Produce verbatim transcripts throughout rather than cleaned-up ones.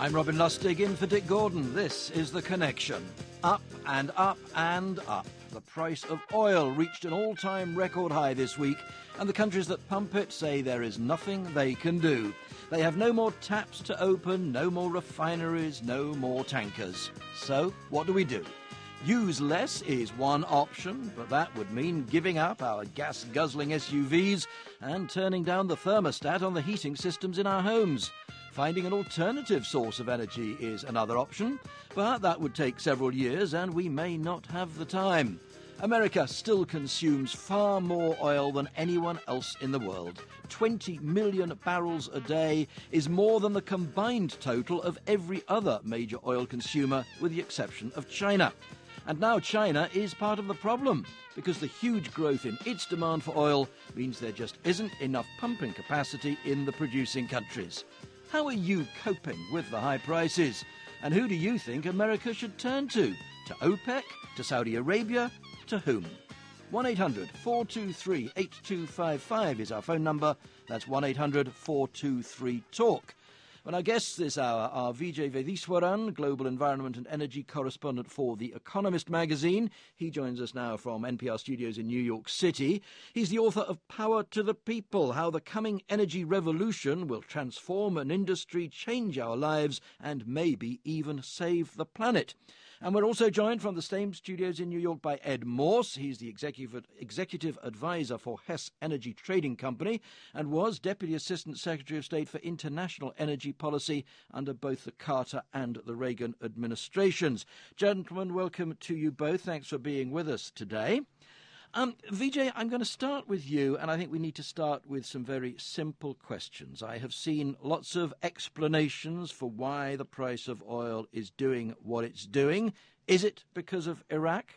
I'm Robin Lustig in for Dick Gordon. This is The Connection. Up and up and up. The price of oil reached an all-time record high this week, and the countries that pump it say there is nothing they can do. They have no more taps to open, no more refineries, no more tankers. So, what do we do? Use less is one option, but that would mean giving up our gas-guzzling S U Vs and turning down the thermostat on the heating systems in our homes. Finding an alternative source of energy is another option, but that would take several years and we may not have the time. America still consumes far more oil than anyone else in the world. twenty million barrels a day is more than the combined total of every other major oil consumer, with the exception of China. And now China is part of the problem, because the huge growth in its demand for oil means there just isn't enough pumping capacity in the producing countries. How are you coping with the high prices? And who do you think America should turn to? To OPEC? To Saudi Arabia? To whom? one eight hundred four two three eight two five five is our phone number. That's one eight hundred four two three talk. Well, our guests this hour are Vijay Vaidheeswaran, Global Environment and Energy Correspondent for The Economist magazine. He joins us now from N P R studios in New York City. He's the author of Power to the People, How the Coming Energy Revolution Will Transform an Industry, Change Our Lives, and maybe even save the planet. And we're also joined from the same studios in New York by Ed Morse. He's the executive, executive advisor for Hess Energy Trading Company and was Deputy Assistant Secretary of State for International Energy Policy under both the Carter and the Reagan administrations. Gentlemen, welcome to you both. Thanks for being with us today. Um, Vijay, I'm going to start with you, and I think we need to start with some very simple questions. I have seen lots of explanations for why the price of oil is doing what it's doing. Is it because of Iraq?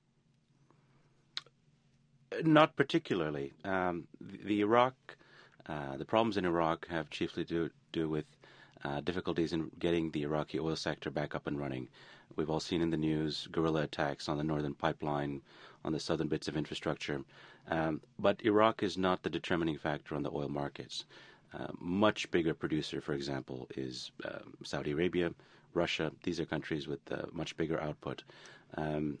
Not particularly. Um, the, the Iraq, uh, the problems in Iraq have chiefly to do with uh, difficulties in getting the Iraqi oil sector back up and running. We've all seen in the news guerrilla attacks on the northern pipeline, on the southern bits of infrastructure. Um, but Iraq is not the determining factor on the oil markets. Uh, much bigger producer, for example, is uh, Saudi Arabia, Russia. These are countries with uh, much bigger output. Um,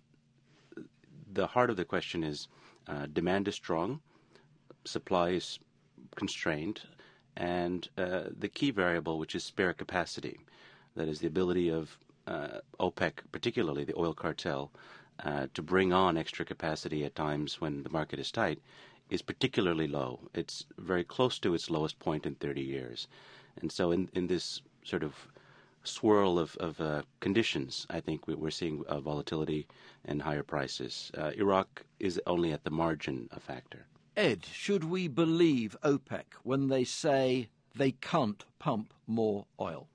the heart of the question is uh, demand is strong, supply is constrained, and uh, the key variable, which is spare capacity, that is the ability of uh, OPEC, particularly the oil cartel, Uh, to bring on extra capacity at times when the market is tight, is particularly low. It's very close to its lowest point in thirty years. And so in, in this sort of swirl of, of uh, conditions, I think we, we're seeing uh, volatility and higher prices. Uh, Iraq is only at the margin a factor. Ed, should we believe OPEC when they say they can't pump more oil?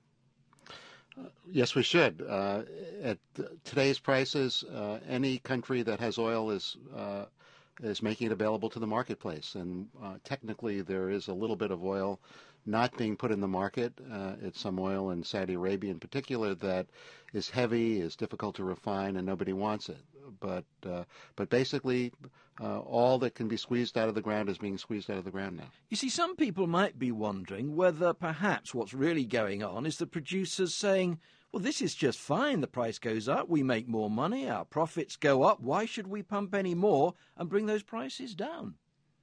Uh, yes, we should. Uh, at today's prices, uh, any country that has oil is uh, is making it available to the marketplace. And uh, technically, there is a little bit of oil not being put in the market. Uh, it's some oil in Saudi Arabia in particular that is heavy, is difficult to refine, and nobody wants it. But uh, but basically, uh, all that can be squeezed out of the ground is being squeezed out of the ground now. You see, some people might be wondering whether perhaps what's really going on is the producers saying, well, this is just fine. The price goes up, we make more money, our profits go up. Why should we pump any more and bring those prices down?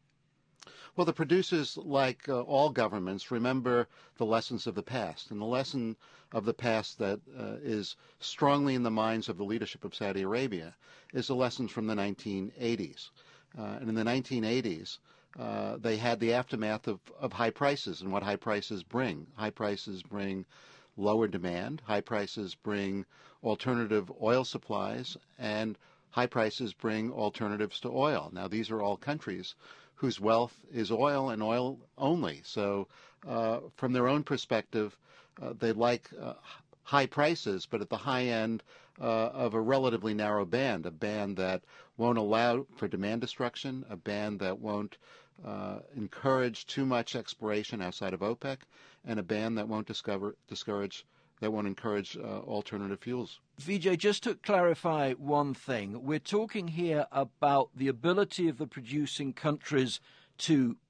Well, the producers, like uh, all governments, remember the lessons of the past. And the lesson of the past that uh, is strongly in the minds of the leadership of Saudi Arabia is the lessons from the nineteen eighties. Uh, and in the nineteen eighties, uh, they had the aftermath of, of high prices and what high prices bring. High prices bring lower demand. High prices bring alternative oil supplies. And high prices bring alternatives to oil. Now, these are all countries whose wealth is oil and oil only. So uh, from their own perspective, uh, they like uh, high prices, but at the high end uh, of a relatively narrow band, a band that won't allow for demand destruction, a band that won't uh, encourage too much exploration outside of OPEC, and a band that won't discover, discourage that won't encourage uh, alternative fuels. Vijay, just to clarify one thing, we're talking here about the ability of the producing countries to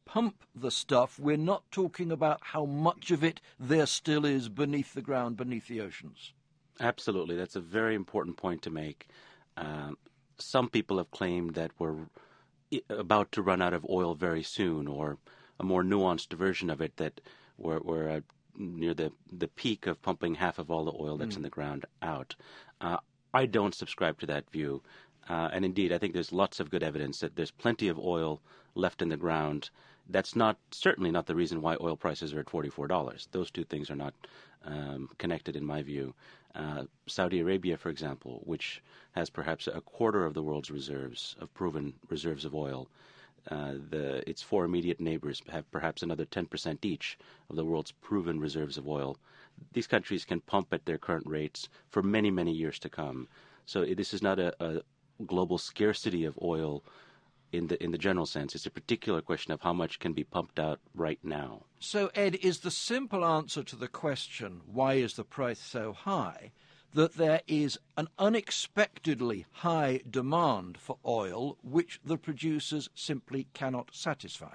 pump the stuff, we're not talking about how much of it there still is beneath the ground, beneath the oceans. Absolutely. That's a very important point to make. Um, some people have claimed that we're about to run out of oil very soon, or a more nuanced version of it, that we're, we're uh, near the, the peak of pumping half of all the oil that's mm. in the ground out. Uh, I don't subscribe to that view. Uh, and indeed, I think there's lots of good evidence that there's plenty of oil left in the ground. That's not certainly not the reason why oil prices are at forty-four dollars. Those two things are not um, connected in my view. Uh, Saudi Arabia, for example, which has perhaps a quarter of the world's reserves of proven reserves of oil, uh, the, its four immediate neighbors have perhaps another ten percent each of the world's proven reserves of oil. These countries can pump at their current rates for many, many years to come. So this is not a, a global scarcity of oil in the in the general sense. It's a particular question of how much can be pumped out right now. So, Ed, is the simple answer to the question, why is the price so high, that there is an unexpectedly high demand for oil which the producers simply cannot satisfy?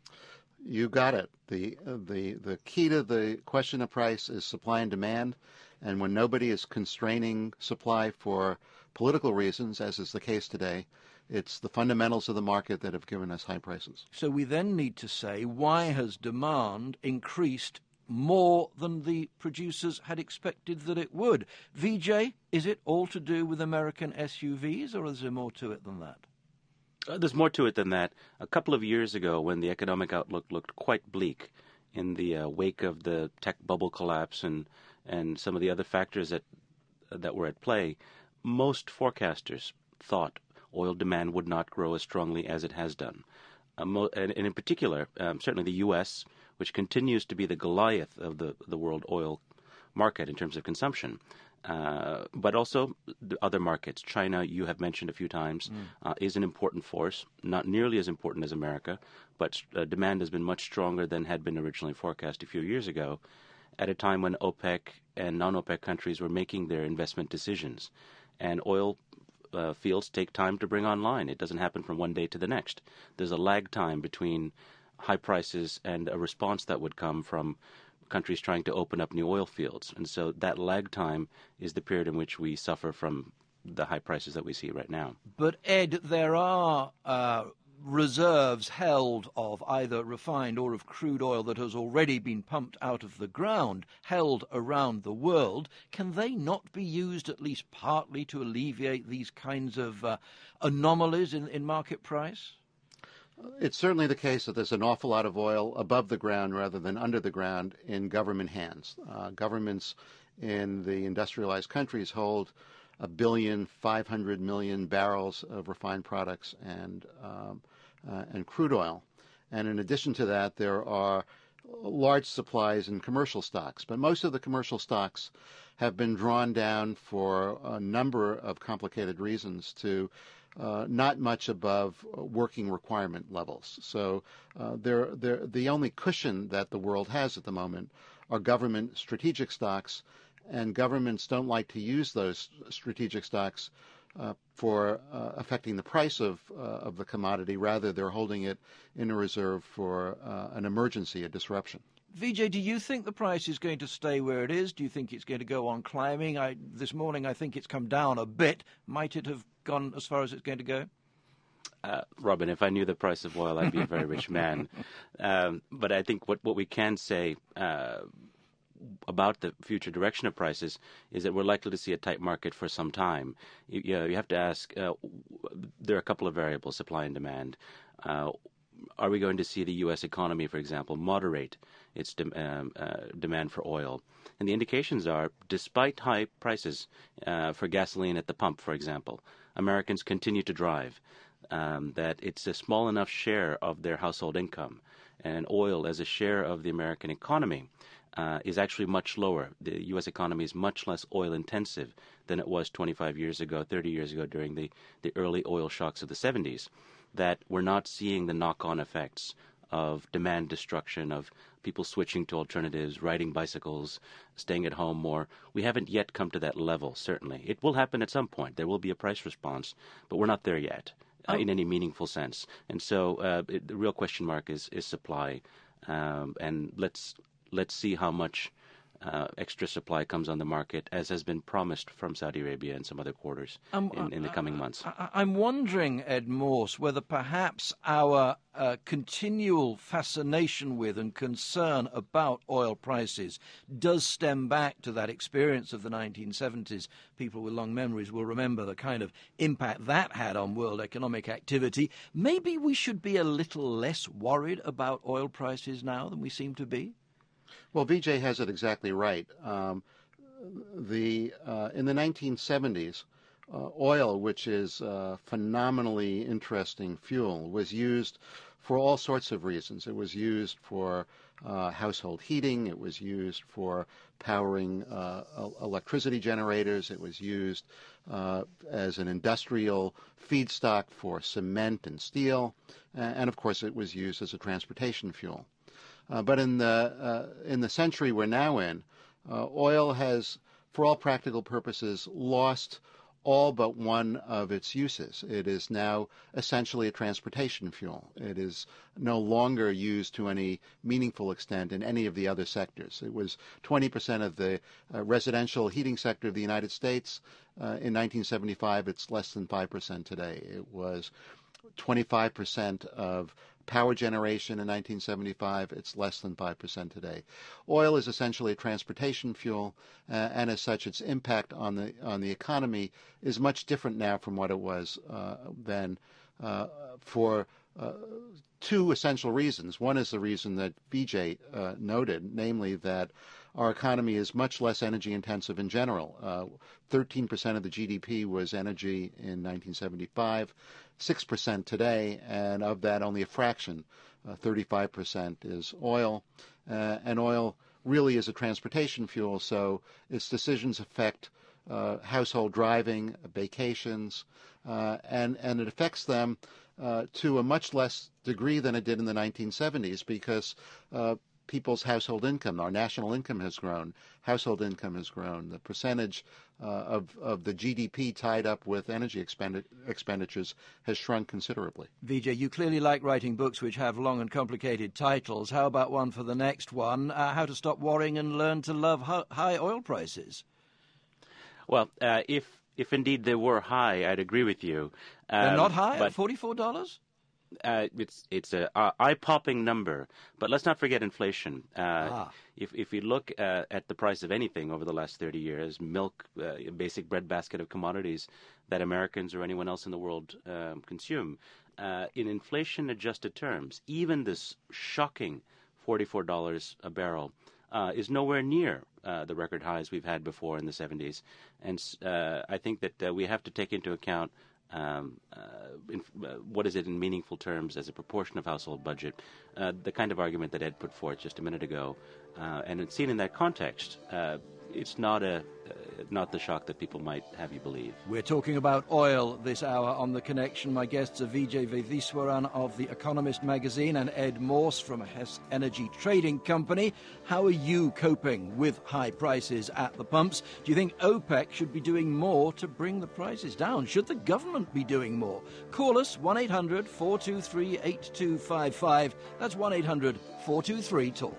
You got it. The, uh, the, the key to the question of price is supply and demand. And when nobody is constraining supply for political reasons, as is the case today, it's the fundamentals of the market that have given us high prices. So we then need to say, why has demand increased more than the producers had expected that it would? V J, is it all to do with American S U Vs, or is there more to it than that? Uh, there's more to it than that. A couple of years ago, when the economic outlook looked quite bleak in the uh, wake of the tech bubble collapse and, and some of the other factors that that were at play, most forecasters thought oil demand would not grow as strongly as it has done. Uh, mo- and, and in particular, um, certainly the U S, which continues to be the Goliath of the, the world oil market in terms of consumption, uh, but also the other markets. China, you have mentioned a few times, mm. uh, is an important force, not nearly as important as America, but uh, demand has been much stronger than had been originally forecast a few years ago, at a time when OPEC and non-OPEC countries were making their investment decisions. And oil Uh, fields take time to bring online. It doesn't happen from one day to the next. There's a lag time between high prices and a response that would come from countries trying to open up new oil fields. And so that lag time is the period in which we suffer from the high prices that we see right now. But, Ed, there are uh, reserves held of either refined or of crude oil that has already been pumped out of the ground, held around the world. Can they not be used at least partly to alleviate these kinds of uh, anomalies in, in market price? It's certainly the case that there's an awful lot of oil above the ground rather than under the ground in government hands. Uh, governments in the industrialized countries hold a billion, five hundred million barrels of refined products and um, uh, and crude oil. And in addition to that, there are large supplies in commercial stocks. But most of the commercial stocks have been drawn down for a number of complicated reasons to uh, not much above working requirement levels. So uh, they're, they're, the only cushion that the world has at the moment are government strategic stocks, and governments don't like to use those strategic stocks uh, for uh, affecting the price of uh, of the commodity. Rather, they're holding it in a reserve for uh, an emergency, a disruption. V J, do you think the price is going to stay where it is? Do you think it's going to go on climbing? I, this morning, I think it's come down a bit. Might it have gone as far as it's going to go? Uh, Robin, if I knew the price of oil, I'd be a very rich man. Um, but I think what, what we can say uh, about the future direction of prices is that we're likely to see a tight market for some time. You, you, know, you have to ask, uh, there are a couple of variables, supply and demand. Uh, are we going to see the U S economy, for example, moderate its de- um, uh, demand for oil? And the indications are, despite high prices uh, for gasoline at the pump, for example, Americans continue to drive, um, that it's a small enough share of their household income. And oil as a share of the American economy Uh, is actually much lower. The U S economy is much less oil intensive than it was twenty-five years ago, thirty years ago during the, the early oil shocks of the seventies, that we're not seeing the knock-on effects of demand destruction, of people switching to alternatives, riding bicycles, staying at home more. We haven't yet come to that level, certainly. It will happen at some point. There will be a price response, but we're not there yet. uh, in any meaningful sense. And so uh, it, the real question mark is is supply, um, and let's let's see how much uh, extra supply comes on the market, as has been promised from Saudi Arabia and some other quarters um, in, in the coming months. I, I'm wondering, Ed Morse, whether perhaps our uh, continual fascination with and concern about oil prices does stem back to that experience of the nineteen seventies. People with long memories will remember the kind of impact that had on world economic activity. Maybe we should be a little less worried about oil prices now than we seem to be? Well, Vijay has it exactly right. Um, the uh, in the nineteen seventies, uh, oil, which is a phenomenally interesting fuel, was used for all sorts of reasons. It was used for uh, household heating. It was used for powering uh, electricity generators. It was used uh, as an industrial feedstock for cement and steel. And, of course, it was used as a transportation fuel. Uh, but in the uh, in the century we're now in, uh, oil has, for all practical purposes, lost all but one of its uses. It is now essentially a transportation fuel. It is no longer used to any meaningful extent in any of the other sectors. It was twenty percent of the uh, residential heating sector of the United States uh, in nineteen seventy-five. It's less than five percent today. It was twenty-five percent of power generation in nineteen seventy-five, it's less than five percent today. Oil is essentially a transportation fuel, uh, and as such, its impact on the on the economy is much different now from what it was uh, then uh, for uh, two essential reasons. One is the reason that Vijay uh, noted, namely that our economy is much less energy intensive in general. Uh, thirteen percent of the G D P was energy in nineteen seventy-five, six percent today, and of that only a fraction, uh, thirty-five percent is oil. Uh, and oil really is a transportation fuel, so its decisions affect uh, household driving, vacations, uh, and, and it affects them uh, to a much less degree than it did in the nineteen seventies because uh, people's household income, our national income has grown, household income has grown. The percentage uh, of, of the G D P tied up with energy expendi- expenditures has shrunk considerably. Vijay, you clearly like writing books which have long and complicated titles. How about one for the next one, uh, How to Stop Worrying and Learn to Love High Oil Prices? Well, uh, if if indeed they were high, I'd agree with you. Um, They're not high but- at forty-four dollars? Uh, it's it's a uh, eye-popping number, but let's not forget inflation. Uh, Ah. If if we look uh, at the price of anything over the last thirty years, milk, uh, a basic breadbasket of commodities that Americans or anyone else in the world um, consume, uh, in inflation-adjusted terms, even this shocking forty-four dollars a barrel uh, is nowhere near uh, the record highs we've had before in the seventies, and uh, I think that uh, we have to take into account. Um, uh, in, uh, what is it in meaningful terms as a proportion of household budget? Uh, the kind of argument that Ed put forth just a minute ago, uh, and it's seen in that context. Uh, it's not a uh, not the shock that people might have you believe. We're talking about oil this hour on The Connection. My guests are Vijay Vaidheeswaran of The Economist magazine and Ed Morse from Hess Energy Trading Company. How are you coping with high prices at the pumps? Do you think OPEC should be doing more to bring the prices down? Should the government be doing more? Call us, one eight hundred four two three eight two five five. That's one eight hundred four two three talk.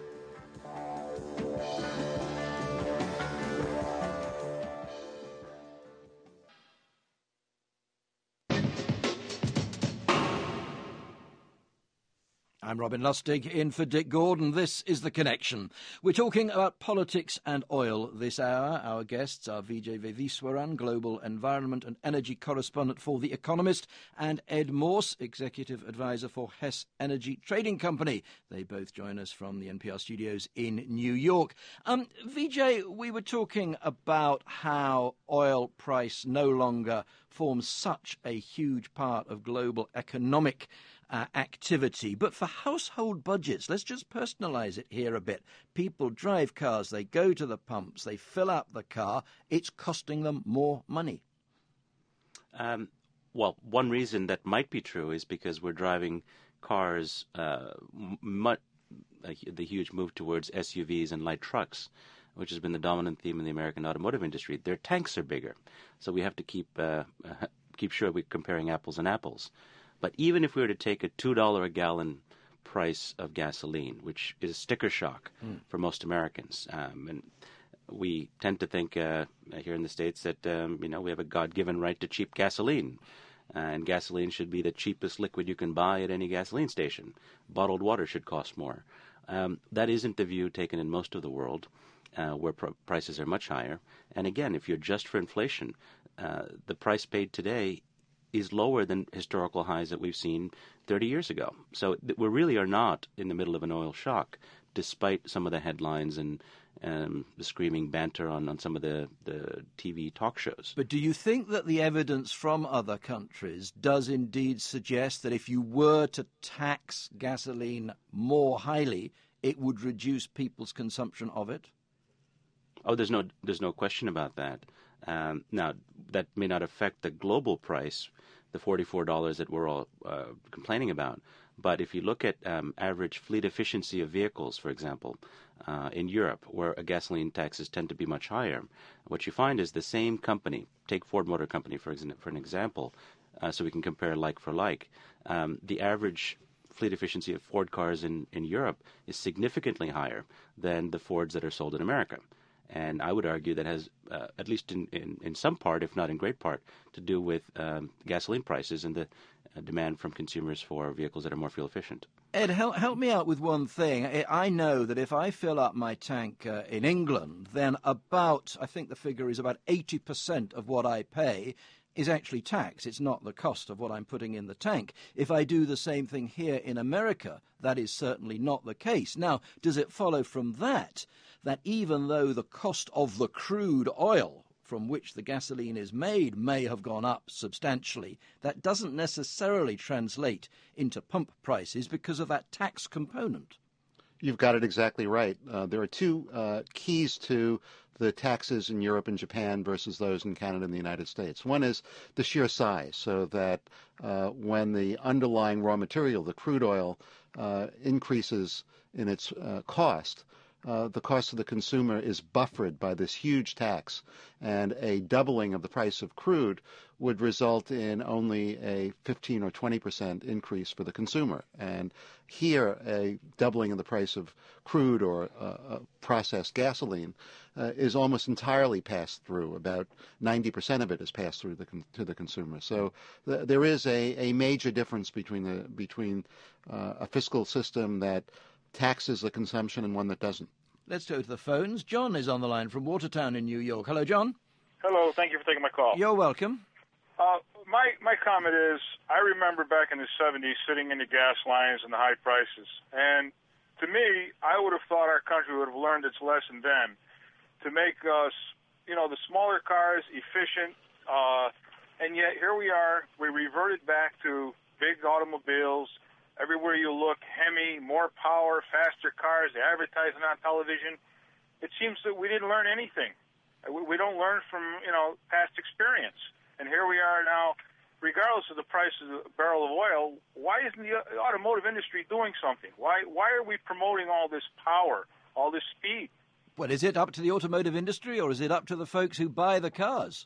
I'm Robin Lustig, in for Dick Gordon. This is The Connection. We're talking about politics and oil this hour. Our guests are Vijay Vaidheeswaran, Global Environment and Energy Correspondent for The Economist, and Ed Morse, Executive Advisor for Hess Energy Trading Company. They both join us from the N P R studios in New York. Um, Vijay, we were talking about how oil price no longer forms such a huge part of global economic Uh, activity. But for household budgets, let's just personalize it here a bit. People drive cars, they go to the pumps, they fill up the car. It's costing them more money. Um, well, one reason that might be true is because we're driving cars, uh, much, uh, the huge move towards S U Vs and light trucks, which has been the dominant theme in the American automotive industry. Their tanks are bigger, so we have to keep uh, uh, keep sure we're comparing apples and apples. But even if we were to take a two dollars a gallon price of gasoline, which is sticker shock mm. for most Americans, um, and we tend to think uh, here in the States that um, you know we have a God-given right to cheap gasoline, uh, and gasoline should be the cheapest liquid you can buy at any gasoline station. Bottled water should cost more. Um, that isn't the view taken in most of the world, uh, where pr- prices are much higher. And again, if you adjust for inflation, uh, the price paid today is lower than historical highs that we've seen thirty years ago. So th- we really are not in the middle of an oil shock, despite some of the headlines and um, the screaming banter on, on some of the, the T V talk shows. But do you think that the evidence from other countries does indeed suggest that if you were to tax gasoline more highly, it would reduce people's consumption of it? Oh, there's no there's no question about that. Um, now, that may not affect the global price, the forty-four dollars that we're all uh, complaining about. But if you look at um, average fleet efficiency of vehicles, for example, uh, in Europe, where a gasoline taxes tend to be much higher, what you find is the same company, take Ford Motor Company for, ex- for an example, uh, so we can compare like for like, um, the average fleet efficiency of Ford cars in, in Europe is significantly higher than the Fords that are sold in America. And I would argue that has, uh, at least in, in, in some part, if not in great part, to do with um, gasoline prices and the uh, demand from consumers for vehicles that are more fuel efficient. Ed, help, help me out with one thing. I, I know that if I fill up my tank uh, in England, then about, I think the figure is about eighty percent of what I pay is actually tax. It's not the cost of what I'm putting in the tank. If I do the same thing here in America, that is certainly not the case. Now, does it follow from that that even though the cost of the crude oil from which the gasoline is made may have gone up substantially, that doesn't necessarily translate into pump prices because of that tax component? You've got it exactly right. Uh, there are two uh, keys to the taxes in Europe and Japan versus those in Canada and the United States. One is the sheer size, so that uh, when the underlying raw material, the crude oil, uh, increases in its uh, cost, Uh, the cost of the consumer is buffered by this huge tax, and a doubling of the price of crude would result in only a fifteen or twenty percent increase for the consumer. And here, a doubling of the price of crude or uh, uh, processed gasoline uh, is almost entirely passed through. About ninety percent of it is passed through the con- to the consumer. So th- there is a, a major difference between the between uh, a fiscal system that taxes the consumption and one that doesn't. Let's go to the phones. John is on the line from Watertown in New York. Hello, John. Hello. Thank you for taking my call. You're welcome. Uh, my my comment is, I remember back in the seventies sitting in the gas lines and the high prices. And to me, I would have thought our country would have learned its lesson then to make us, you know, the smaller cars efficient. Uh, and yet here we are. We reverted back to big automobiles. Everywhere you look, Hemi, more power, faster cars, the advertising on television. It seems that we didn't learn anything. We don't learn from, you know, past experience. And here we are now, regardless of the price of a barrel of oil, why isn't the automotive industry doing something? Why why are we promoting all this power, all this speed? Well, is it up to the automotive industry or is it up to the folks who buy the cars?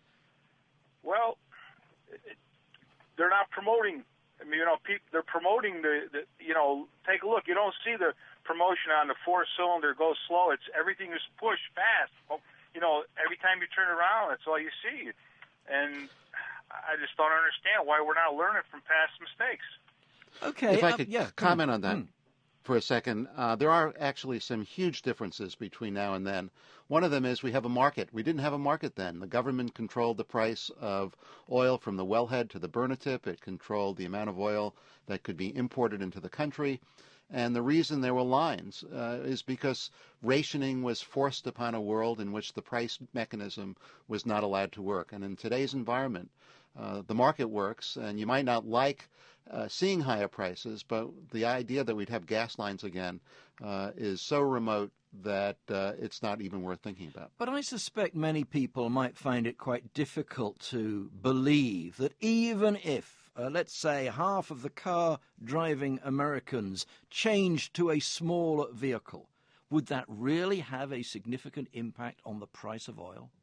Well, it, they're not promoting. I mean, you know, people, they're promoting the, the, you know, take a look. You don't see the promotion on the four-cylinder go slow. It's everything is pushed fast. You know, every time you turn around, that's all you see. And I just don't understand why we're not learning from past mistakes. Okay. If I uh, could yeah, comment on that mm. for a second, uh, there are actually some huge differences between now and then. One of them is we have a market. We didn't have a market then. The government controlled the price of oil from the wellhead to the burner tip. It controlled the amount of oil that could be imported into the country. And the reason there were lines uh, is because rationing was forced upon a world in which the price mechanism was not allowed to work. And in today's environment, uh, the market works, and you might not like uh, seeing higher prices, but the idea that we'd have gas lines again uh, is so remote that uh, it's not even worth thinking about. But I suspect many people might find it quite difficult to believe that even if, uh, let's say, half of the car-driving Americans changed to a smaller vehicle, would that really have a significant impact on the price of oil?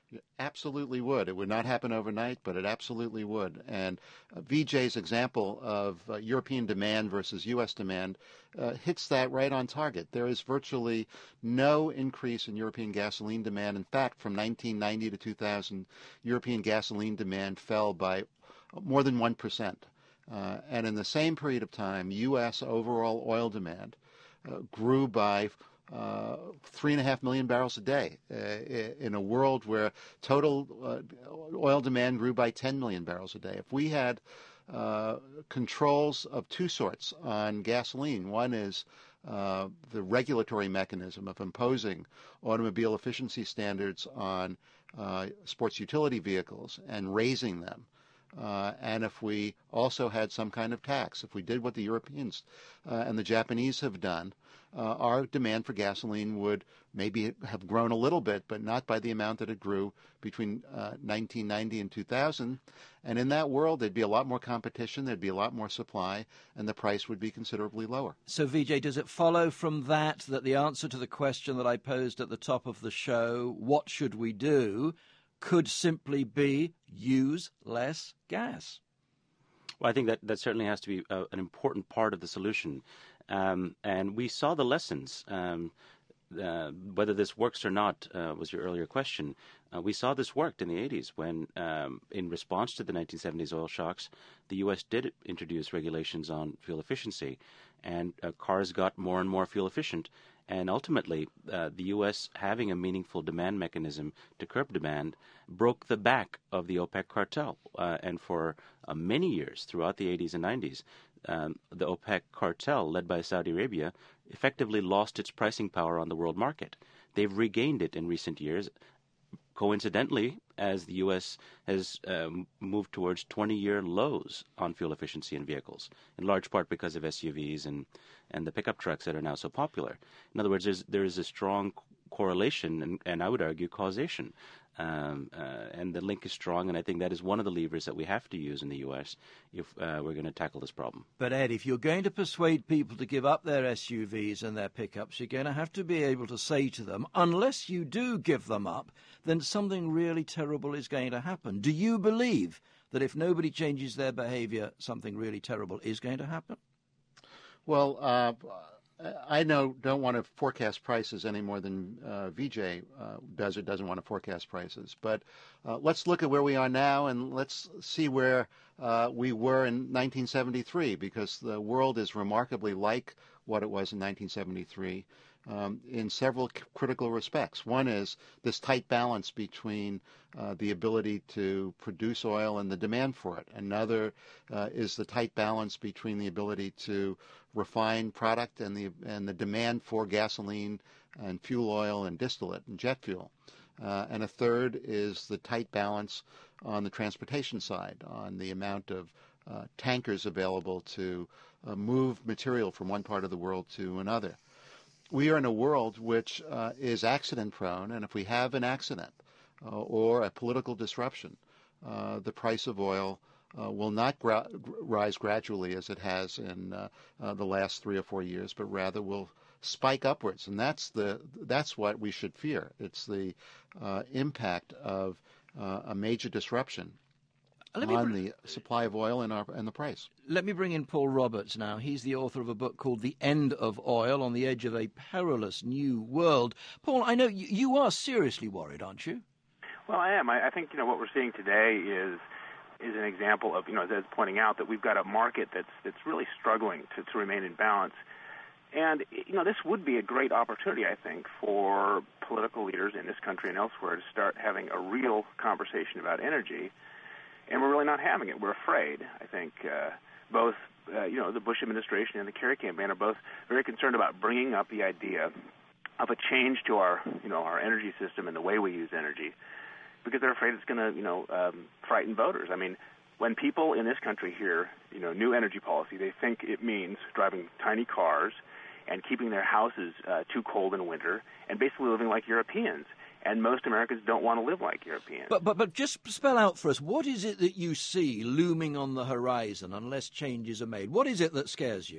It absolutely would. It would not happen overnight, but it absolutely would. And uh, V J's example of uh, European demand versus U S demand uh, hits that right on target. There is virtually no increase in European gasoline demand. In fact, from nineteen ninety to two thousand, European gasoline demand fell by more than one percent. Uh, and in the same period of time, U S overall oil demand uh, grew by Uh, three and a half million barrels a day uh, in a world where total uh, oil demand grew by ten million barrels a day. If we had uh, controls of two sorts on gasoline, one is uh, the regulatory mechanism of imposing automobile efficiency standards on uh, sports utility vehicles and raising them. Uh, and if we also had some kind of tax, if we did what the Europeans uh, and the Japanese have done, uh, our demand for gasoline would maybe have grown a little bit, but not by the amount that it grew between uh, nineteen ninety and two thousand. And in that world, there'd be a lot more competition, there'd be a lot more supply, and the price would be considerably lower. So, V J, does it follow from that that the answer to the question that I posed at the top of the show, what should we do, could simply be use less gas? Well, I think that, that certainly has to be uh, an important part of the solution. Um, and we saw the lessons. Um, uh, whether this works or not uh, was your earlier question. Uh, we saw this worked in the eighties when, um, in response to the nineteen seventies oil shocks, the U S did introduce regulations on fuel efficiency, and uh, cars got more and more fuel efficient. And ultimately, uh, the U S having a meaningful demand mechanism to curb demand broke the back of the OPEC cartel. Uh, and for uh, many years throughout the eighties and nineties, um, the OPEC cartel, led by Saudi Arabia, effectively lost its pricing power on the world market. They've regained it in recent years, coincidentally, as the U S has um, moved towards twenty-year lows on fuel efficiency in vehicles, in large part because of S U Vs and, and the pickup trucks that are now so popular. In other words, there's, there is a strong correlation and, and I would argue causation. Um, uh, and the link is strong, and I think that is one of the levers that we have to use in the U S if uh, we're going to tackle this problem. But, Ed, if you're going to persuade people to give up their S U Vs and their pickups, you're going to have to be able to say to them, unless you do give them up, then something really terrible is going to happen. Do you believe that if nobody changes their behavior, something really terrible is going to happen? Well, uh, I know don't want to forecast prices any more than uh, V J uh, does or doesn't want to forecast prices. But uh, let's look at where we are now and let's see where uh, we were in nineteen seventy-three, because the world is remarkably like what it was in nineteen seventy-three um, in several c- critical respects. One is this tight balance between uh, the ability to produce oil and the demand for it. Another uh, is the tight balance between the ability to refined product and the and the demand for gasoline and fuel oil and distillate and jet fuel. Uh, and a third is the tight balance on the transportation side, on the amount of uh, tankers available to uh, move material from one part of the world to another. We are in a world which uh, is accident prone, and if we have an accident uh, or a political disruption, uh, the price of oil Uh, will not gra- rise gradually as it has in uh, uh, the last three or four years, but rather will spike upwards, and that's the that's what we should fear. It's the uh, impact of uh, a major disruption on br- the supply of oil and, our, and the price. Let me bring in Paul Roberts now. He's the author of a book called The End of Oil, On the Edge of a Perilous New World. Paul, I know you, you are seriously worried, aren't you? Well, I am. I, I think you know what we're seeing today is. is an example of, you know, as pointing out that we've got a market that's that's really struggling to, to remain in balance. And, you know, this would be a great opportunity, I think, for political leaders in this country and elsewhere to start having a real conversation about energy. And we're really not having it. We're afraid. I think uh, both, uh, you know, the Bush administration and the Kerry campaign are both very concerned about bringing up the idea of a change to our, you know, our energy system and the way we use energy, because they're afraid it's going to, you know, um, frighten voters. I mean, when people in this country hear, you know, new energy policy, they think it means driving tiny cars and keeping their houses uh, too cold in winter and basically living like Europeans. And most Americans don't want to live like Europeans. But, but, but just spell out for us, what is it that you see looming on the horizon unless changes are made? What is it that scares you?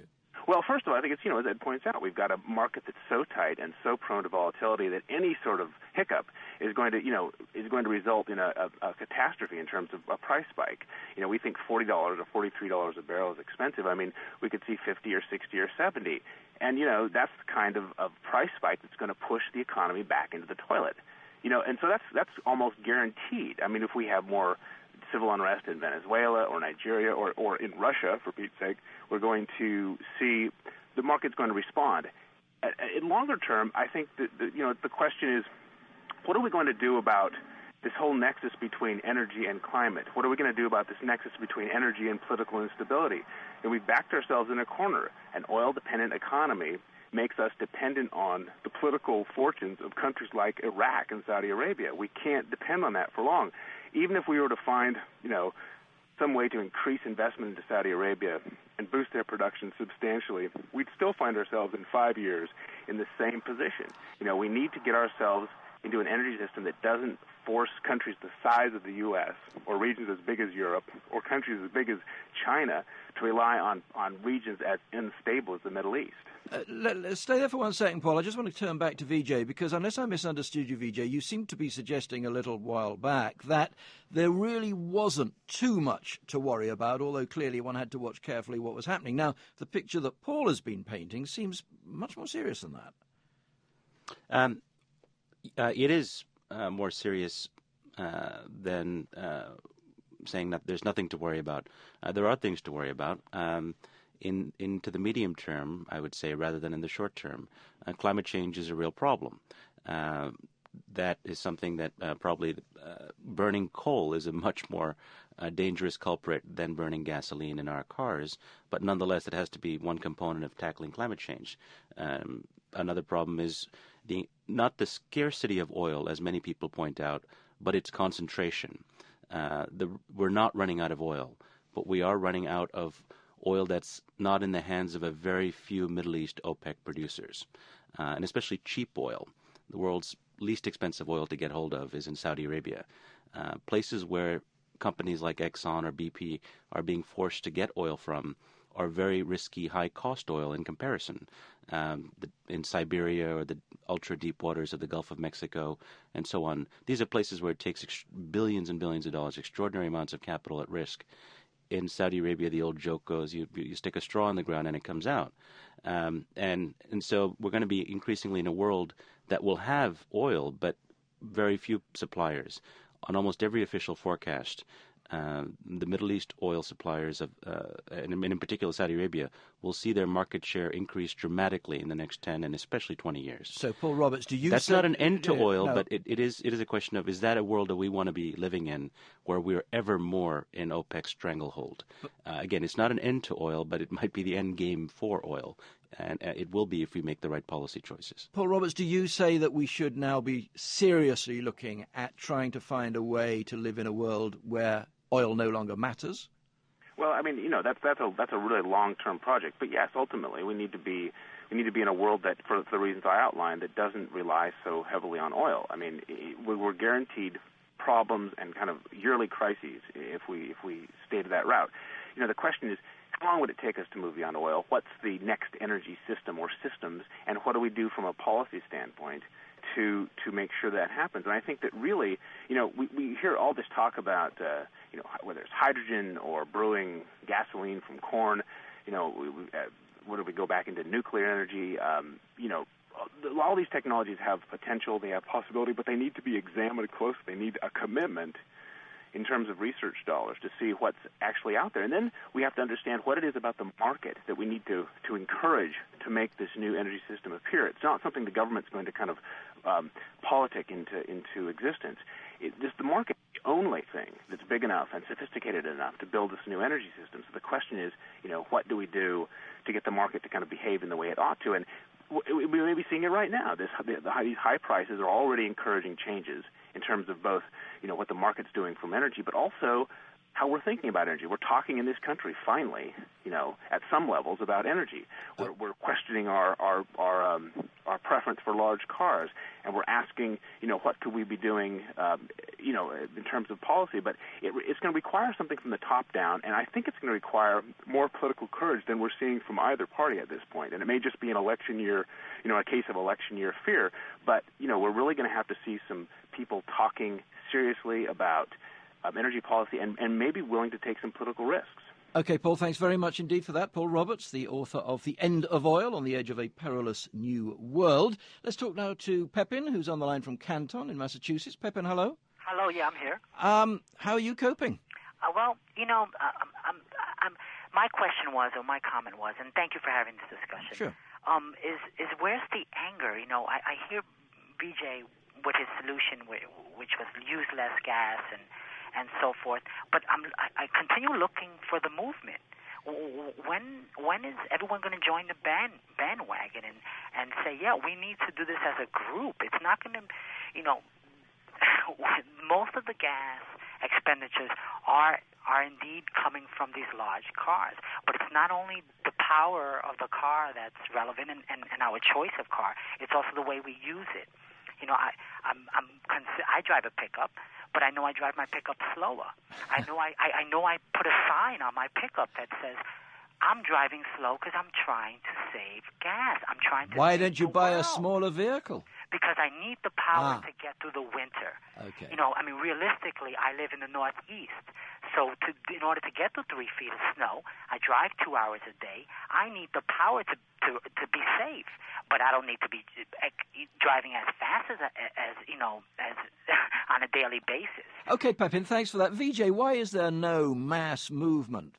Well, first of all, I think it's, you know, as Ed points out, we've got a market that's so tight and so prone to volatility that any sort of hiccup is going to, you know, is going to result in a, a, a catastrophe in terms of a price spike. You know, we think forty dollars or forty-three dollars a barrel is expensive. I mean, we could see fifty or sixty or seventy. And, you know, that's the kind of, of price spike that's going to push the economy back into the toilet. You know, and so that's that's almost guaranteed. I mean, if we have more civil unrest in Venezuela or Nigeria or, or in Russia, for Pete's sake, we're going to see the market's going to respond. In longer term, I think that, that, you know, the question is, what are we going to do about this whole nexus between energy and climate? What are we going to do about this nexus between energy and political instability? And we've backed ourselves in a corner. An oil-dependent economy makes us dependent on the political fortunes of countries like Iraq and Saudi Arabia. We can't depend on that for long. Even if we were to find, you know, some way to increase investment into Saudi Arabia and boost their production substantially, we'd still find ourselves in five years in the same position. You know, we need to get ourselves into an energy system that doesn't force countries the size of the U S or regions as big as Europe or countries as big as China to rely on, on regions as unstable as the Middle East. Uh, let, let's stay there for one second, Paul. I just want to turn back to Vijay, because unless I misunderstood you, Vijay, you seemed to be suggesting a little while back that there really wasn't too much to worry about, although clearly one had to watch carefully what was happening. Now, the picture that Paul has been painting seems much more serious than that. Um, uh, it is uh, more serious uh, than uh, saying that there's nothing to worry about. Uh, there are things to worry about. Um, In into the medium term, I would say, rather than in the short term, uh, climate change is a real problem. Uh, that is something that uh, probably uh, burning coal is a much more uh, dangerous culprit than burning gasoline in our cars. But nonetheless, it has to be one component of tackling climate change. Um, another problem is the not the scarcity of oil, as many people point out, but its concentration. Uh, the, we're not running out of oil, but we are running out of oil that's not in the hands of a very few Middle East OPEC producers, uh, and especially cheap oil. The world's least expensive oil to get hold of is in Saudi Arabia, uh, places where companies like Exxon or B P are being forced to get oil from are very risky, high-cost oil in comparison. Um, the, in Siberia or the ultra-deep waters of the Gulf of Mexico and so on. These are places where it takes ex- billions and billions of dollars, extraordinary amounts of capital at risk. In Saudi Arabia, the old joke goes, you, you stick a straw in the ground and it comes out. Um, and, and so we're going to be increasingly in a world that will have oil, but very few suppliers. On almost every official forecast, uh, the Middle East oil suppliers, of, uh, and in particular Saudi Arabia, will see their market share increase dramatically in the next ten and especially twenty years. So, Paul Roberts, do you... That's say, not an end to uh, oil, no. but it, it is it is a question of, is that a world that we want to be living in where we're ever more in OPEC's stranglehold? Uh, again, it's not an end to oil, but it might be the end game for oil. And uh, it will be if we make the right policy choices. Paul Roberts, do you say that we should now be seriously looking at trying to find a way to live in a world where oil no longer matters? Well, I mean, you know, that's that's a that's a really long-term project. But yes, ultimately, we need to be we need to be in a world that, for the reasons I outlined, that doesn't rely so heavily on oil. I mean, we're guaranteed problems and kind of yearly crises if we if we stay to that route. You know, the question is, how long would it take us to move beyond oil? What's the next energy system or systems, and what do we do from a policy standpoint to to make sure that happens? And I think that really, you know, we, we hear all this talk about, uh, you know, whether it's hydrogen or brewing gasoline from corn. You know, we, we, uh, whether we go back into nuclear energy, um, you know, all these technologies have potential, they have possibility, but they need to be examined closely. They need a commitment in terms of research dollars to see what's actually out there. And then we have to understand what it is about the market that we need to, to encourage to make this new energy system appear. It's not something the government's going to kind of um, politic into into existence. It, this, the market is the only thing that's big enough and sophisticated enough to build this new energy system. So the question is, you know, what do we do to get the market to kind of behave in the way it ought to? And we may be seeing it right now. This, the, the, these high prices are already encouraging changes in terms of both, you know, what the market's doing from energy, but also how we're thinking about energy. We're talking in this country, finally, you know, at some levels about energy. We're, we're questioning our our our, um, our preference for large cars, and we're asking, you know, what could we be doing, um, you know, in terms of policy. But it, it's going to require something from the top down, and I think it's going to require more political courage than we're seeing from either party at this point. And it may just be an election year, you know, a case of election year fear. But, you know, we're really going to have to see some people talking seriously about um, energy policy and, and maybe willing to take some political risks. Okay, Paul, thanks very much indeed for that. Paul Roberts, the author of The End of Oil, On the Edge of a Perilous New World. Let's talk now to Pepin, who's on the line from Canton in Massachusetts. Pepin, hello. Hello, yeah, I'm here. Um, how are you coping? Uh, well, you know, uh, I'm, I'm, I'm, my question was, or my comment was, and thank you for having this discussion, Sure. um, is, is where's the anger? You know, I, I hear B J with his solution, which was use less gas and and so forth. But I'm, I, I continue looking for the movement. When when is everyone going to join the band, bandwagon and, and say, yeah, we need to do this as a group? It's not going to, you know, most of the gas expenditures are are indeed coming from these large cars. But it's not only the power of the car that's relevant and, and, and our choice of car, it's also the way we use it. You know, I I'm, I'm I drive a pickup, but I know I drive my pickup slower. I know I, I, I know I put a sign on my pickup that says, I'm driving slow because I'm trying to save gas. I'm trying to Why save don't you the buy a world. smaller vehicle? Because I need the power Ah. to get through the winter. Okay. You know, I mean, realistically, I live in the Northeast. So to, in order to get through three feet of snow, I drive two hours a day. I need the power to, to, to be safe. But I don't need to be driving as fast as, as you know, as on a daily basis. Okay, Pepin, thanks for that. V J, why is there no mass movement?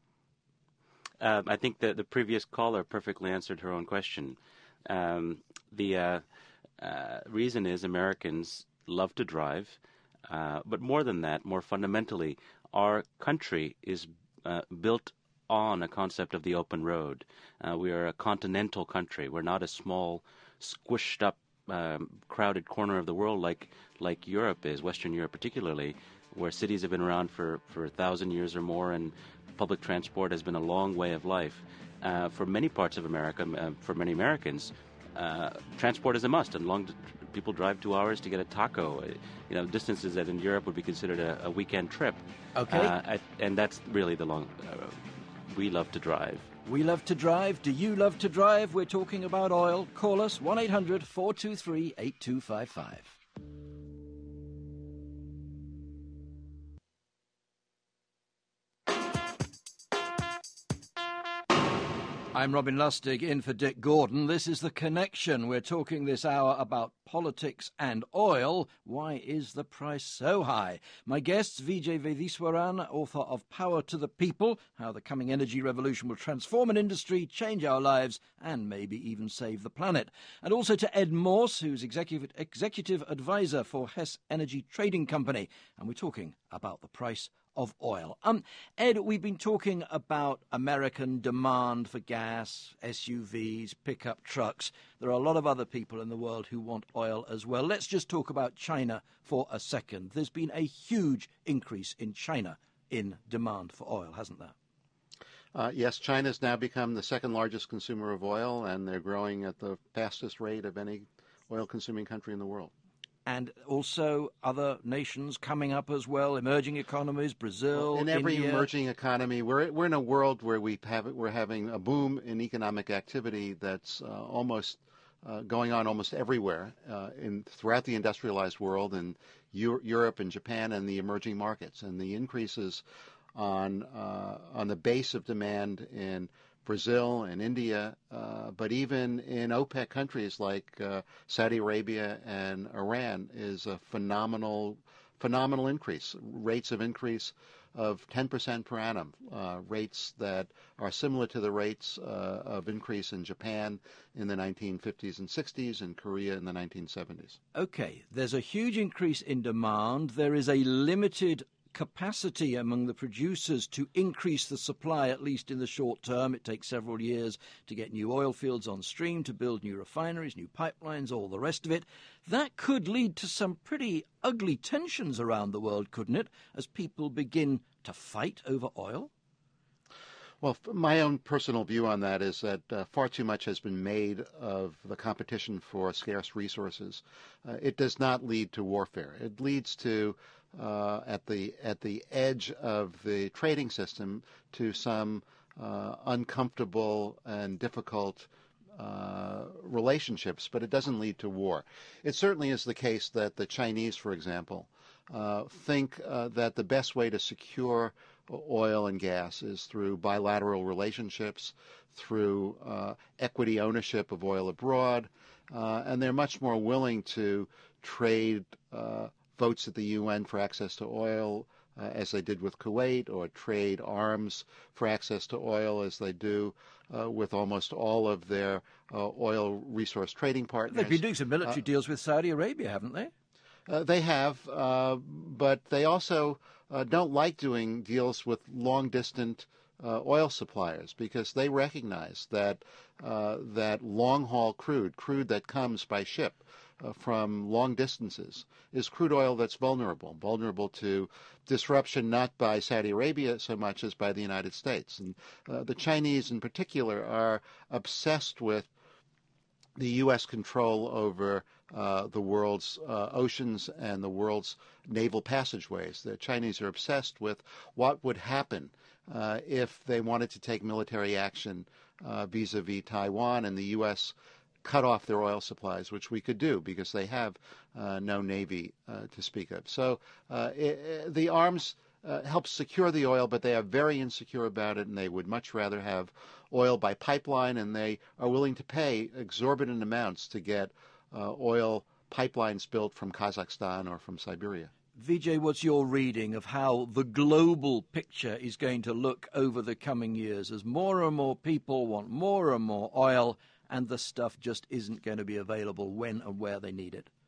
Um, I think that the previous caller perfectly answered her own question. Um, the uh, uh, reason is Americans love to drive, uh, but more than that, more fundamentally, our country is uh, built on a concept of the open road. Uh, we are a continental country. We're not a small, squished up, um, crowded corner of the world like like Europe is, Western Europe particularly, where cities have been around for, for a thousand years or more, and public transport has been a long way of life. Uh, for many parts of America, uh, for many Americans, uh, transport is a must, and long people drive two hours to get a taco. You know, distances that in Europe would be considered a, a weekend trip. Okay. Uh, I, and that's really the long. Uh, we love to drive. We love to drive. Do you love to drive? We're talking about oil. Call us one eight hundred four two three eight two five five. I'm Robin Lustig, in for Dick Gordon. This is The Connection. We're talking this hour about politics and oil. Why is the price so high? My guests, Vijay Vediswaran, author of Power to the People, How the Coming Energy Revolution Will Transform an Industry, Change Our Lives, and maybe even save the planet. And also to Ed Morse, who's executive, executive advisor for Hess Energy Trading Company. And we're talking about the price of oil. Um, Ed, we've been talking about American demand for gas, S U Vs, pickup trucks. There are a lot of other people in the world who want oil as well. Let's just talk about China for a second. There's been a huge increase in China in demand for oil, hasn't there? Uh, yes, China's now become the second largest consumer of oil, and they're growing at the fastest rate of any oil-consuming country in the world. And also other nations coming up as well, emerging economies, Brazil, well, in every India. emerging economy, we're we're in a world where we have we're having a boom in economic activity that's uh, almost uh, going on almost everywhere uh, in throughout the industrialized world, in Euro- Europe and Japan and the emerging markets, and the increases on uh, on the base of demand in Brazil and India, uh, but even in OPEC countries like uh, Saudi Arabia and Iran is a phenomenal, phenomenal increase. Rates of increase of ten percent per annum, uh, rates that are similar to the rates uh, of increase in Japan in the nineteen fifties and sixties and Korea in the nineteen seventies. Okay, there's a huge increase in demand. There is a limited capacity among the producers to increase the supply, at least in the short term. It takes several years to get new oil fields on stream, to build new refineries, new pipelines, all the rest of it. That could lead to some pretty ugly tensions around the world, couldn't it, as people begin to fight over oil? Well, my own personal view on that is that uh, far too much has been made of the competition for scarce resources. Uh, it does not lead to warfare. It leads to, uh, at the at the edge of the trading system, to some uh, uncomfortable and difficult uh, relationships, but it doesn't lead to war. It certainly is the case that the Chinese, for example, uh, think uh, that the best way to secure oil and gas is through bilateral relationships, through uh, equity ownership of oil abroad, uh, and they're much more willing to trade uh, votes at the U N for access to oil, uh, as they did with Kuwait, or trade arms for access to oil, as they do uh, with almost all of their uh, oil resource trading partners. They've been doing some military uh, deals with Saudi Arabia, haven't they? Uh, they have, uh, but they also uh, don't like doing deals with long-distant uh, oil suppliers because they recognize that uh, that long-haul crude, crude that comes by ship uh, from long distances, is crude oil that's vulnerable, vulnerable to disruption not by Saudi Arabia so much as by the United States. And uh, the Chinese in particular are obsessed with the U S control over uh, the world's uh, oceans and the world's naval passageways. The Chinese are obsessed with what would happen uh, if they wanted to take military action uh, vis-a-vis Taiwan, and the U S cut off their oil supplies, which we could do because they have uh, no navy uh, to speak of. So uh, it, the arms uh, help secure the oil, but they are very insecure about it, and they would much rather have oil by pipeline, and they are willing to pay exorbitant amounts to get uh, oil pipelines built from Kazakhstan or from Siberia. Vijay, what's your reading of how the global picture is going to look over the coming years as more and more people want more and more oil and the stuff just isn't going to be available when and where they need it?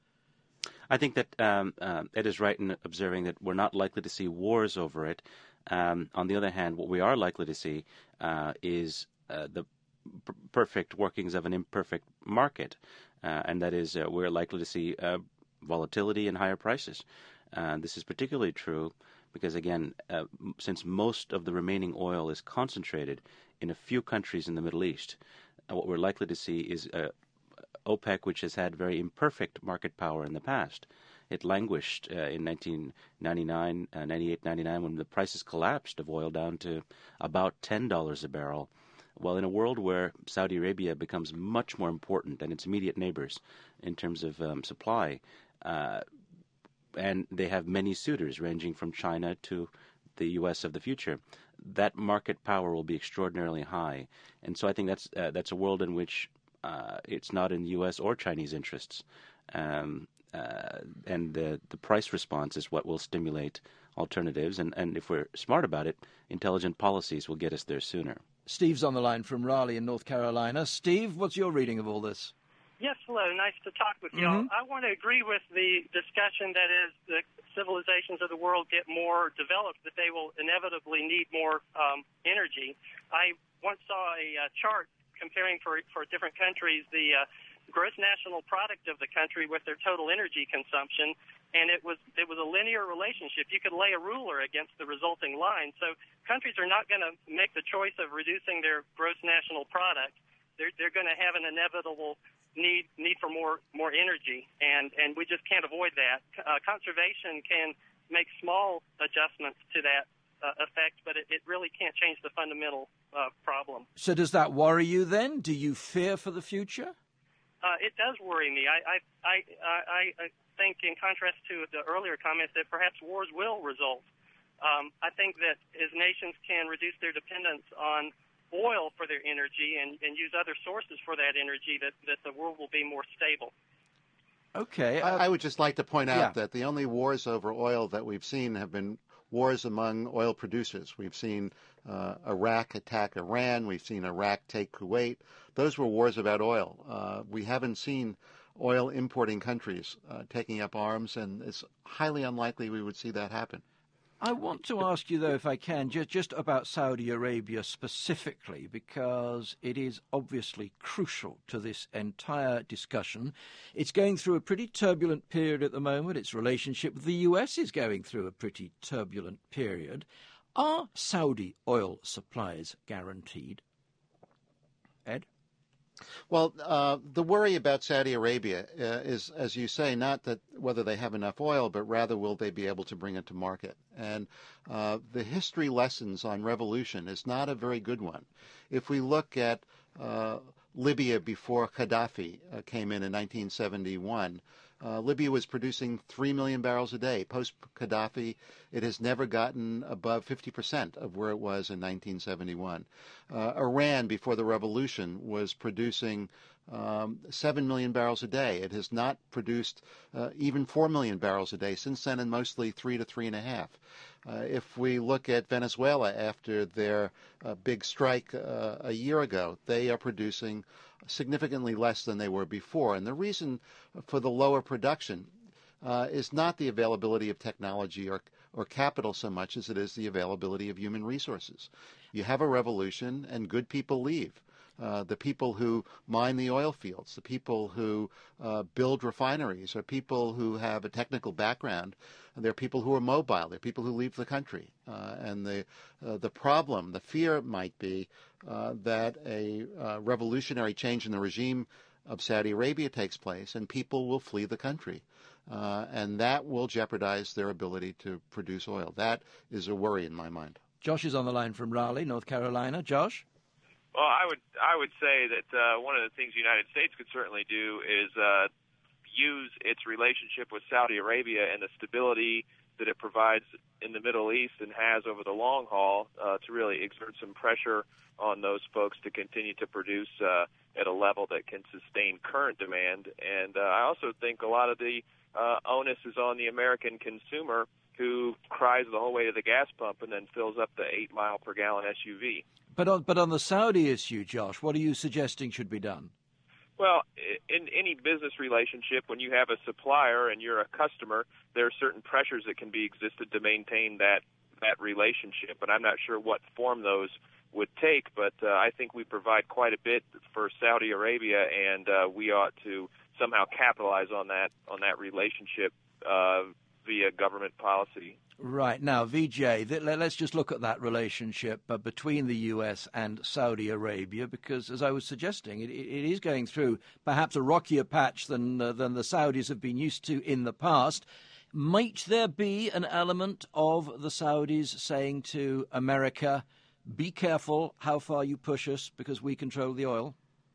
I think that um, uh, Ed is right in observing that we're not likely to see wars over it. Um, on the other hand, what we are likely to see uh, is uh, the p- perfect workings of an imperfect market, uh, and that is uh, we're likely to see uh, volatility and higher prices. Uh, this is particularly true because, again, uh, since most of the remaining oil is concentrated in a few countries in the Middle East, uh, what we're likely to see is uh, OPEC, which has had very imperfect market power in the past. It languished uh, in nineteen ninety-nine, uh, ninety-eight, ninety-nine, when the prices collapsed of oil down to about ten dollars a barrel. Well, in a world where Saudi Arabia becomes much more important than its immediate neighbors in terms of um, supply, uh, and they have many suitors ranging from China to the U S of the future, that market power will be extraordinarily high. And so I think that's uh, that's a world in which uh, it's not in U S or Chinese interests. Um, uh, and the, the price response is what will stimulate alternatives. And, and if we're smart about it, intelligent policies will get us there sooner. Steve's on the line from Raleigh in North Carolina. Steve, what's your reading of all this? Yes, hello. Nice to talk with you all. Mm-hmm. I want to agree with the discussion that as the civilizations of the world get more developed, that they will inevitably need more um, energy. I once saw a uh, chart comparing for for different countries the uh, gross national product of the country with their total energy consumption, and it was it was a linear relationship. You could lay a ruler against the resulting line. So countries are not going to make the choice of reducing their gross national product. They're they're going to have an inevitable need need for more more energy, and and we just can't avoid that. Uh, conservation can make small adjustments to that uh, effect, but it, it really can't change the fundamental uh, problem. So does that worry you then? Do you fear for the future? Uh, it does worry me. I I, I I I think, in contrast to the earlier comments, that perhaps wars will result. Um, I think that as nations can reduce their dependence on oil for their energy and, and use other sources for that energy, that, that the world will be more stable. Okay. Uh, I, I would just like to point out yeah. that the only wars over oil that we've seen have been wars among oil producers. We've seen uh, Iraq attack Iran. We've seen Iraq take Kuwait. Those were wars about oil. Uh, we haven't seen oil importing countries uh, taking up arms, and it's highly unlikely we would see that happen. I want to ask you, though, if I can, just, just about Saudi Arabia specifically, because it is obviously crucial to this entire discussion. It's going through a pretty turbulent period at the moment. Its relationship with the U S is going through a pretty turbulent period. Are Saudi oil supplies guaranteed? Ed? Well, uh, the worry about Saudi Arabia uh, is, as you say, not that whether they have enough oil, but rather will they be able to bring it to market. And uh, the history lessons on revolution is not a very good one. If we look at uh, Libya before Gaddafi uh, came in in nineteen seventy-one, Uh, Libya was producing three million barrels a day. Post-Gaddafi, it has never gotten above fifty percent of where it was in nineteen seventy-one. Uh, Iran, before the revolution, was producing um, seven million barrels a day. It has not produced uh, even four million barrels a day since then, and mostly three to three and a half. Uh, if we look at Venezuela after their uh, big strike uh, a year ago, they are producing significantly less than they were before. And the reason for the lower production uh, is not the availability of technology or, or capital so much as it is the availability of human resources. You have a revolution and good people leave. Uh, the people who mine the oil fields, the people who uh, build refineries, are people who have a technical background. They're people who are mobile. They're people who leave the country. Uh, and the uh, the problem, the fear might be uh, that a uh, revolutionary change in the regime of Saudi Arabia takes place and people will flee the country. Uh, and that will jeopardize their ability to produce oil. That is a worry in my mind. Josh is on the line from Raleigh, North Carolina. Josh? Well, I would I would say that uh, one of the things the United States could certainly do is uh, use its relationship with Saudi Arabia and the stability that it provides in the Middle East and has over the long haul uh, to really exert some pressure on those folks to continue to produce uh, at a level that can sustain current demand. And uh, I also think a lot of the uh, onus is on the American consumer, who cries the whole way to the gas pump and then fills up the eight mile per gallon S U V. But on, but on the Saudi issue, Josh, what are you suggesting should be done? Well, in any business relationship, when you have a supplier and you're a customer, there are certain pressures that can be existed to maintain that, that relationship. And I'm not sure what form those would take, but uh, I think we provide quite a bit for Saudi Arabia, and uh, we ought to somehow capitalize on that on that relationship uh, via government policy. Right. Now, V J, th- let's just look at that relationship uh, between the U S and Saudi Arabia, because, as I was suggesting, it, it is going through perhaps a rockier patch than, uh, than the Saudis have been used to in the past. Might there be an element of the Saudis saying to America, be careful how far you push us because we control the oil?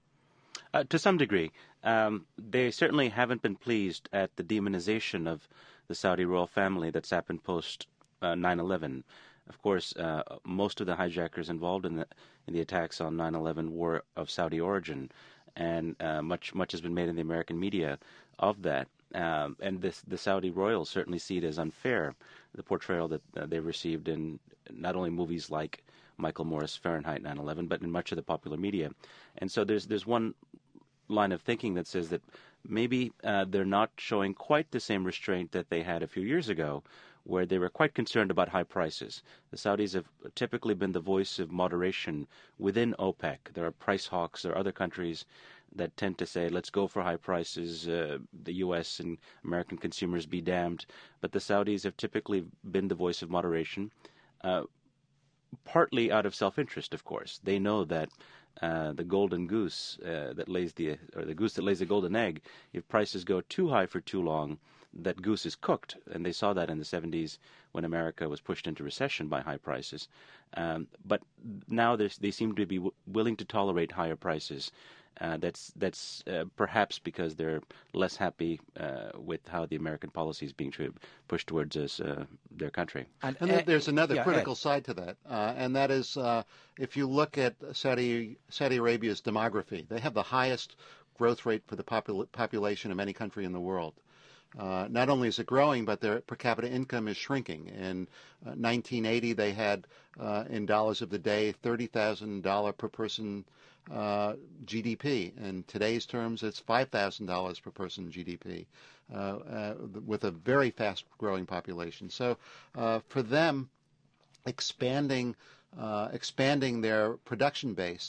Uh, to some degree. Um, they certainly haven't been pleased at the demonization of the Saudi royal family that's happened post uh, nine eleven. Of course, uh, most of the hijackers involved in the in the attacks on nine eleven were of Saudi origin, and uh, much much has been made in the American media of that. Um, and this, the Saudi royals certainly see it as unfair, the portrayal that uh, they received in not only movies like Michael Moore's Fahrenheit nine eleven, but in much of the popular media. And so there's there's one line of thinking that says that maybe uh, they're not showing quite the same restraint that they had a few years ago, where they were quite concerned about high prices. The Saudis have typically been the voice of moderation within OPEC. There are price hawks. There are other countries that tend to say, let's go for high prices, uh, the U S and American consumers be damned. But the Saudis have typically been the voice of moderation, uh, partly out of self-interest, of course. They know that Uh, the golden goose uh, that lays the or the goose that lays the golden egg. If prices go too high for too long, that goose is cooked, and they saw that in the seventies when America was pushed into recession by high prices. Um, but now they seem to be w- willing to tolerate higher prices. Uh, that's that's uh, perhaps because they're less happy uh, with how the American policy is being tra- pushed towards us, uh, their country. And, and uh, there's another yeah, critical Ed. side to that, uh, and that is uh, if you look at Saudi Saudi Arabia's demography, they have the highest growth rate for the popul- population of any country in the world. Uh, not only is it growing, but their per capita income is shrinking. In uh, nineteen eighty, they had, uh, in dollars of the day, thirty thousand dollars per person uh, G D P. In today's terms, it's five thousand dollars per person G D P, uh, uh, with a very fast-growing population. So uh, for them, expanding uh, expanding their production base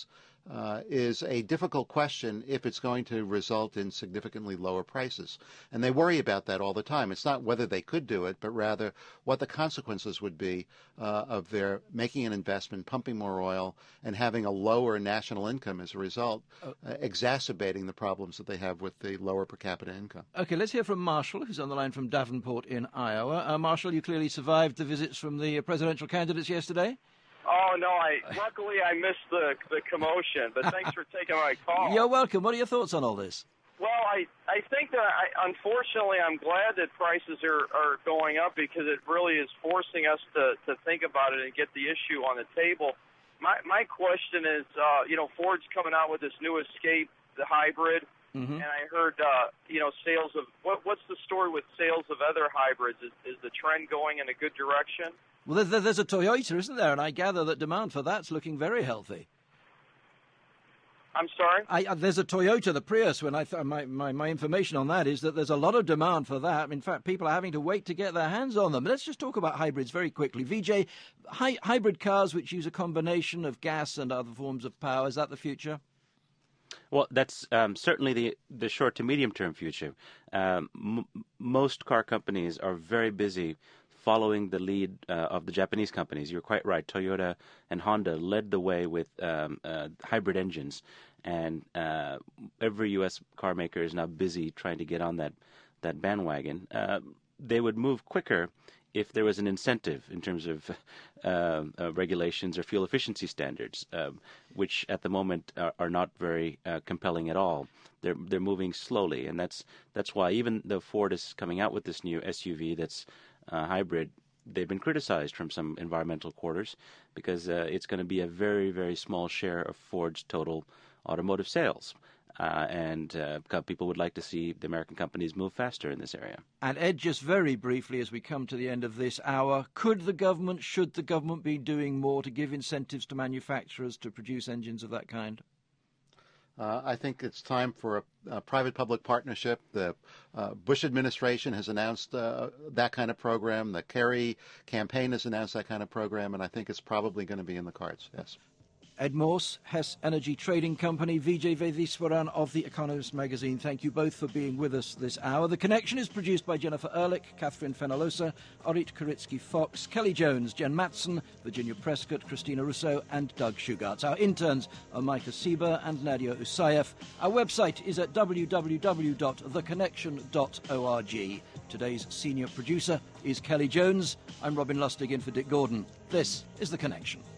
uh, is a difficult question if it's going to result in significantly lower prices. And they worry about that all the time. It's not whether they could do it, but rather what the consequences would be uh, of their making an investment, pumping more oil, and having a lower national income as a result, uh, exacerbating the problems that they have with the lower per capita income. Okay, let's hear from Marshall, who's on the line from Davenport in Iowa. Uh, Marshall, you clearly survived the visits from the uh, presidential candidates yesterday. Oh, no, I luckily I missed the the commotion, but thanks for taking my call. You're welcome. What are your thoughts on all this? Well, I, I think that, I, unfortunately, I'm glad that prices are, are going up because it really is forcing us to, to think about it and get the issue on the table. My my question is, uh, you know, Ford's coming out with this new Escape, the hybrid, mm-hmm. and I heard, uh, you know, sales of, what what's the story with sales of other hybrids? Is, is the trend going in a good direction? Well, there's, there's a Toyota, isn't there? And I gather that demand for that's looking very healthy. I'm sorry? I, uh, there's a Toyota, the Prius. When I th- my, my, my information on that is that there's a lot of demand for that. In fact, people are having to wait to get their hands on them. Let's just talk about hybrids very quickly. V J, hy- hybrid cars which use a combination of gas and other forms of power, is that the future? Well, that's um, certainly the, the short to medium-term future. Um, m- most car companies are very busy following the lead uh, of the Japanese companies. You're quite right. Toyota and Honda led the way with um, uh, hybrid engines, and uh, every U S car maker is now busy trying to get on that, that bandwagon. Uh, they would move quicker if there was an incentive in terms of uh, uh, regulations or fuel efficiency standards, uh, which at the moment are, are not very uh, compelling at all. They're they're moving slowly, and that's that's why even though Ford is coming out with this new S U V that's uh, hybrid, they've been criticized from some environmental quarters because uh, it's going to be a very, very small share of Ford's total automotive sales. Uh, and uh, people would like to see the American companies move faster in this area. And Ed, just very briefly as we come to the end of this hour, could the government, should the government be doing more to give incentives to manufacturers to produce engines of that kind? Uh, I think it's time for a, a private-public partnership. The uh, Bush administration has announced uh, that kind of program. The Kerry campaign has announced that kind of program, and I think it's probably going to be in the cards, yes. Ed Morse, Hess Energy Trading Company, V J Vaidiswaran of The Economist magazine. Thank you both for being with us this hour. The Connection is produced by Jennifer Ehrlich, Catherine Fenalosa, Orit Koritsky-Fox, Kelly Jones, Jen Matson, Virginia Prescott, Christina Russo, and Doug Shugarts. Our interns are Micah Sieber and Nadia Usayev. Our website is at w w w dot the connection dot org. Today's senior producer is Kelly Jones. I'm Robin Lustig in for Dick Gordon. This is The Connection.